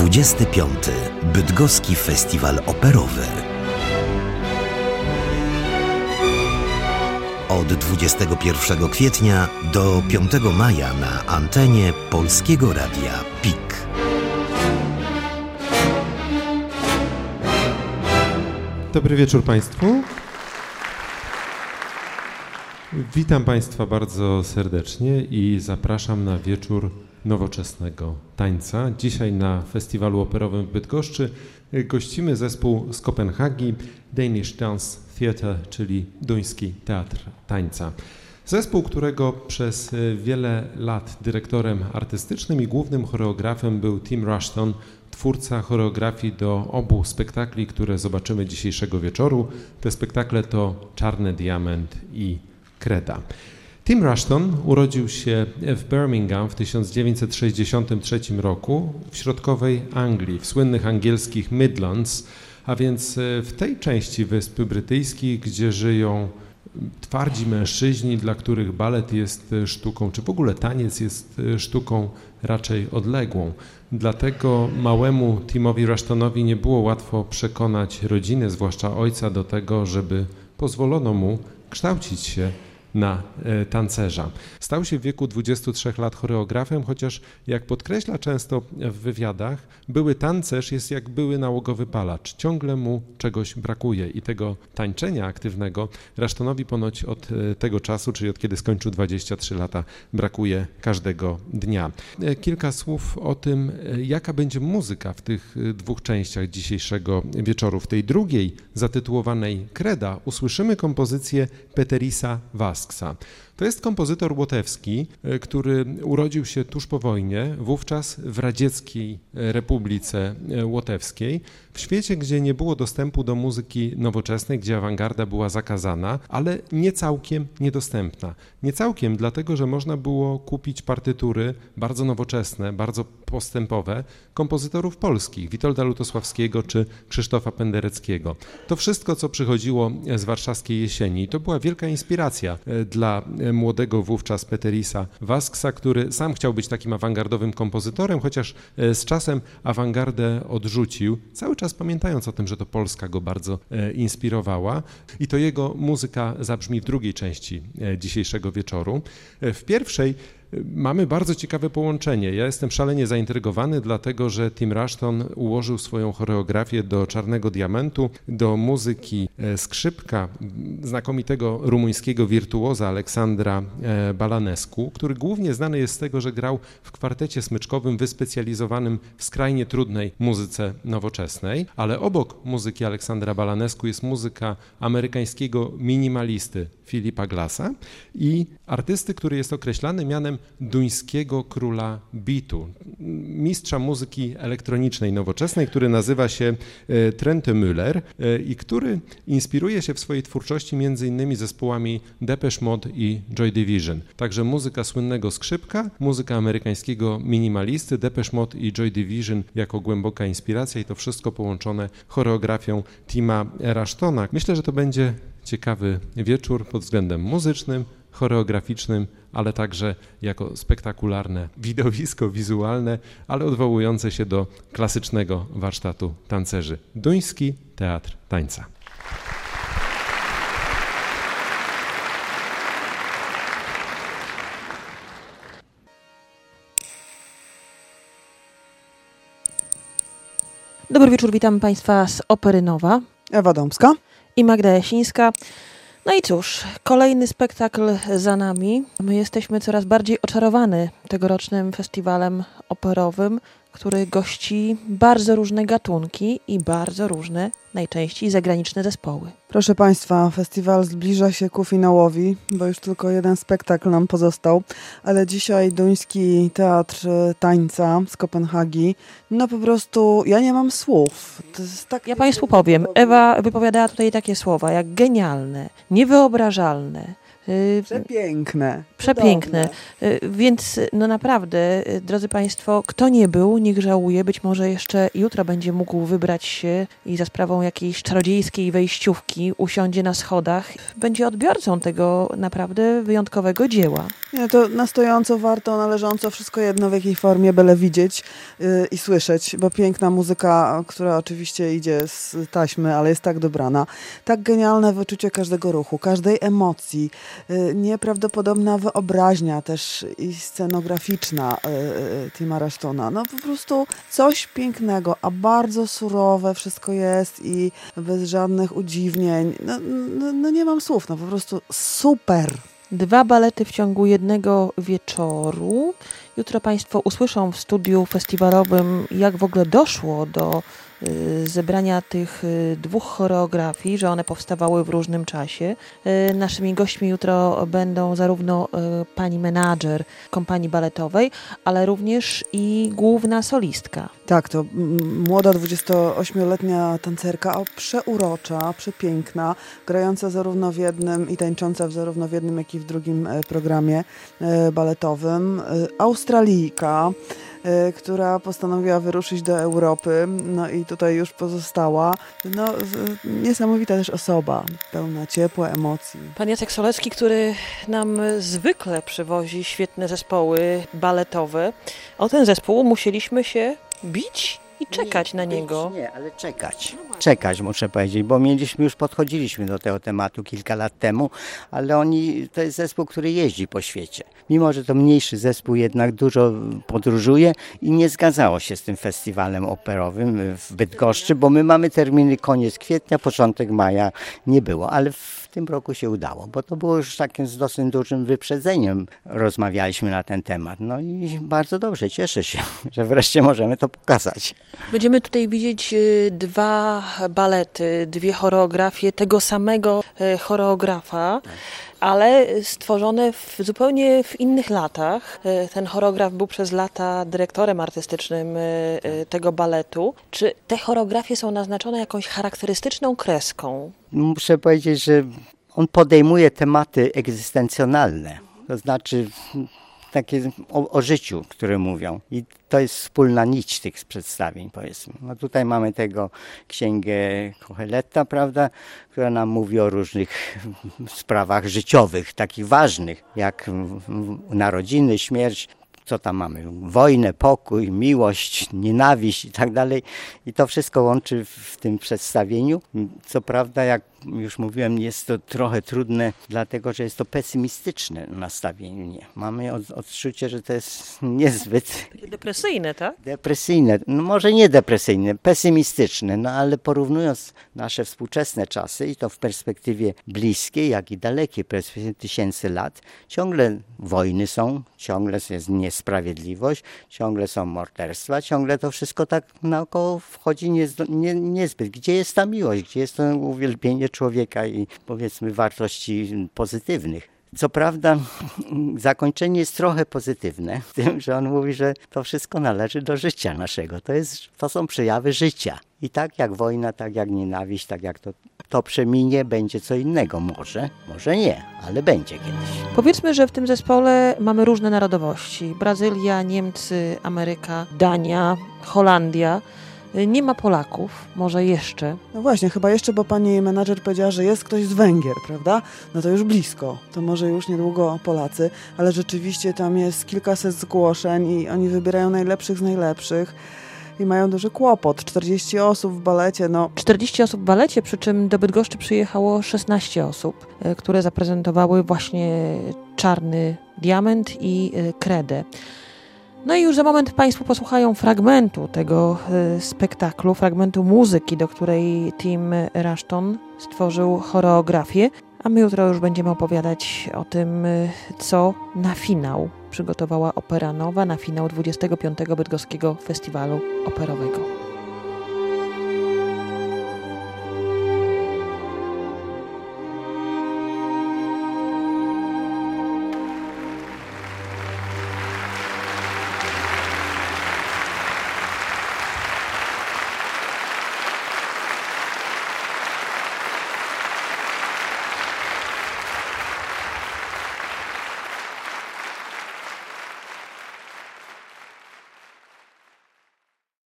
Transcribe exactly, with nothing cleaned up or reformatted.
dwudziesty piąty Bydgoski Festiwal Operowy. Od dwudziestego pierwszego kwietnia do piątego maja na antenie Polskiego Radia P I K. Dobry wieczór Państwu. Witam Państwa bardzo serdecznie i zapraszam na wieczór nowoczesnego tańca. Dzisiaj na Festiwalu Operowym w Bydgoszczy gościmy zespół z Kopenhagi Danish Dance Theatre, czyli duński teatr tańca. Zespół, którego przez wiele lat dyrektorem artystycznym i głównym choreografem był Tim Rushton, twórca choreografii do obu spektakli, które zobaczymy dzisiejszego wieczoru. Te spektakle to Czarny Diament i Kreda. Tim Rushton urodził się w Birmingham w tysiąc dziewięćset sześćdziesiątym trzecim roku w środkowej Anglii, w słynnych angielskich Midlands, a więc w tej części Wysp Brytyjskich, gdzie żyją twardzi mężczyźni, dla których balet jest sztuką, czy w ogóle taniec jest sztuką raczej odległą. Dlatego małemu Timowi Rushtonowi nie było łatwo przekonać rodziny, zwłaszcza ojca, do tego, żeby pozwolono mu kształcić się na tancerza. Stał się w wieku dwudziestu trzech lat choreografem, chociaż jak podkreśla często w wywiadach, były tancerz jest jak były nałogowy palacz. Ciągle mu czegoś brakuje i tego tańczenia aktywnego Rushtonowi ponoć od tego czasu, czyli od kiedy skończył dwadzieścia trzy lata, brakuje każdego dnia. Kilka słów o tym, jaka będzie muzyka w tych dwóch częściach dzisiejszego wieczoru. W tej drugiej, zatytułowanej Kreda, usłyszymy kompozycję Peterisa Vasksa. To jest kompozytor łotewski, który urodził się tuż po wojnie, wówczas w Radzieckiej Republice Łotewskiej, w świecie, gdzie nie było dostępu do muzyki nowoczesnej, gdzie awangarda była zakazana, ale nie całkiem niedostępna. Nie całkiem dlatego, że można było kupić partytury bardzo nowoczesne, bardzo postępowe kompozytorów polskich, Witolda Lutosławskiego czy Krzysztofa Pendereckiego. To wszystko, co przychodziło z warszawskiej jesieni, to była wielka inspiracja dla młodego wówczas Peterisa Vasksa, który sam chciał być takim awangardowym kompozytorem, chociaż z czasem awangardę odrzucił, cały czas pamiętając o tym, że to Polska go bardzo inspirowała. I to jego muzyka zabrzmi w drugiej części dzisiejszego wieczoru. W pierwszej mamy bardzo ciekawe połączenie. Ja jestem szalenie zaintrygowany, dlatego że Tim Rushton ułożył swoją choreografię do Czarnego Diamentu, do muzyki skrzypka znakomitego rumuńskiego wirtuoza Aleksandra Balanescu, który głównie znany jest z tego, że grał w kwartecie smyczkowym wyspecjalizowanym w skrajnie trudnej muzyce nowoczesnej, ale obok muzyki Aleksandra Balanescu jest muzyka amerykańskiego minimalisty Philipa Glassa i artysty, który jest określany mianem duńskiego króla beatu, mistrza muzyki elektronicznej nowoczesnej, który nazywa się Trente Müller i który inspiruje się w swojej twórczości między innymi zespołami Depeche Mode i Joy Division. Także muzyka słynnego skrzypka, muzyka amerykańskiego minimalisty, Depeche Mode i Joy Division jako głęboka inspiracja i to wszystko połączone choreografią Tima Rushtona. Myślę, że to będzie ciekawy wieczór pod względem muzycznym, choreograficznym, ale także jako spektakularne widowisko wizualne, ale odwołujące się do klasycznego warsztatu tancerzy. Duński teatr tańca. Dobry wieczór, witam Państwa z Opery Nowa. Ewa Dąbska i Magda Jasińska. No i cóż, kolejny spektakl za nami. My jesteśmy coraz bardziej oczarowani tegorocznym festiwalem operowym, który gości bardzo różne gatunki i bardzo różne, najczęściej zagraniczne zespoły. Proszę Państwa, festiwal zbliża się ku finałowi, bo już tylko jeden spektakl nam pozostał, ale dzisiaj duński teatr tańca z Kopenhagi, no po prostu ja nie mam słów. To jest tak... Ja Państwu powiem, Ewa wypowiadała tutaj takie słowa jak genialne, niewyobrażalne, Przepiękne. Przepiękne. Więc no naprawdę, drodzy Państwo, kto nie był, niech żałuje. Być może jeszcze jutro będzie mógł wybrać się i za sprawą jakiejś czarodziejskiej wejściówki usiądzie na schodach. Będzie odbiorcą tego naprawdę wyjątkowego dzieła. Nie, to na stojąco, warto, należąco, wszystko jedno w jakiej formie, byle widzieć yy, i słyszeć, bo piękna muzyka, która oczywiście idzie z taśmy, ale jest tak dobrana. Tak genialne wyczucie każdego ruchu, każdej emocji, yy, nieprawdopodobna wyobraźnia też i scenograficzna yy, Tima Rushtona. No po prostu coś pięknego, a bardzo surowe wszystko jest i bez żadnych udziwnień. No, no, no nie mam słów, no po prostu super. Dwa balety w ciągu jednego wieczoru. Jutro Państwo usłyszą w studiu festiwalowym, jak w ogóle doszło do y, zebrania tych y, dwóch choreografii, że one powstawały w różnym czasie. Y, naszymi gośćmi jutro będą zarówno y, pani menadżer kompanii baletowej, ale również i główna solistka. Tak, to m- młoda dwudziestoośmioletnia tancerka, o, przeurocza, przepiękna, grająca zarówno w jednym i tańcząca zarówno w jednym, jak i w drugim e, programie e, baletowym. E, Australijka, e, która postanowiła wyruszyć do Europy, no i tutaj już pozostała. No, z, niesamowita też osoba, pełna ciepła, emocji. Pan Jacek Solecki, który nam zwykle przywozi świetne zespoły baletowe. O ten zespół musieliśmy się bić i czekać nie, na niego. Bić nie, ale czekać. Czekać, muszę powiedzieć, bo mieliśmy, już podchodziliśmy do tego tematu kilka lat temu, ale oni, to jest zespół, który jeździ po świecie. Mimo, że to mniejszy zespół, jednak dużo podróżuje i nie zgadzało się z tym festiwalem operowym w Bydgoszczy, bo my mamy terminy koniec kwietnia, początek maja, nie było, ale w tym roku się udało, bo to było już takim z dosyć dużym wyprzedzeniem rozmawialiśmy na ten temat. No i bardzo dobrze, cieszę się, że wreszcie możemy to pokazać. Będziemy tutaj widzieć dwa balety, dwie choreografie tego samego choreografa, ale stworzone w zupełnie w innych latach. Ten choreograf był przez lata dyrektorem artystycznym tego baletu. Czy te choreografie są naznaczone jakąś charakterystyczną kreską? Muszę powiedzieć, że on podejmuje tematy egzystencjonalne, to znaczy takie o, o życiu, które mówią. I to jest wspólna nić tych przedstawień, powiedzmy. No tutaj mamy tego księgę Koheleta, prawda, która nam mówi o różnych sprawach życiowych, takich ważnych, jak narodziny, śmierć. Co tam mamy? Wojnę, pokój, miłość, nienawiść i tak dalej. I to wszystko łączy w tym przedstawieniu. Co prawda, jak już mówiłem, jest to trochę trudne, dlatego że jest to pesymistyczne nastawienie. Mamy odczucie, że to jest niezbyt... Depresyjne, tak? Depresyjne. No może nie depresyjne, pesymistyczne, no ale porównując nasze współczesne czasy i to w perspektywie bliskiej, jak i dalekiej, perspektywie tysięcy lat, ciągle wojny są, ciągle jest niesprawiedliwość, ciągle są morderstwa, ciągle to wszystko tak naokoło wchodzi niezdo, nie, niezbyt. Gdzie jest ta miłość? Gdzie jest to uwielbienie człowieka i powiedzmy wartości pozytywnych? Co prawda zakończenie jest trochę pozytywne w tym, że on mówi, że to wszystko należy do życia naszego. To, jest, to są przejawy życia. I tak jak wojna, tak jak nienawiść, tak jak to, to przeminie, będzie co innego. Może, może nie, ale będzie kiedyś. Powiedzmy, że w tym zespole mamy różne narodowości. Brazylia, Niemcy, Ameryka, Dania, Holandia. Nie ma Polaków, może jeszcze. No właśnie, chyba jeszcze, bo pani menadżer powiedziała, że jest ktoś z Węgier, prawda? No to już blisko, to może już niedługo Polacy, ale rzeczywiście tam jest kilkaset zgłoszeń i oni wybierają najlepszych z najlepszych i mają duży kłopot. czterdzieści osób w balecie, no... czterdzieści osób w balecie, przy czym do Bydgoszczy przyjechało szesnaście osób, które zaprezentowały właśnie Czarny Diament i Kredę. No i już za moment Państwo posłuchają fragmentu tego y, spektaklu, fragmentu muzyki, do której Tim Rushton stworzył choreografię, a my jutro już będziemy opowiadać o tym, y, co na finał przygotowała Opera Nowa, na finał dwudziestego piątego Bydgoskiego Festiwalu Operowego.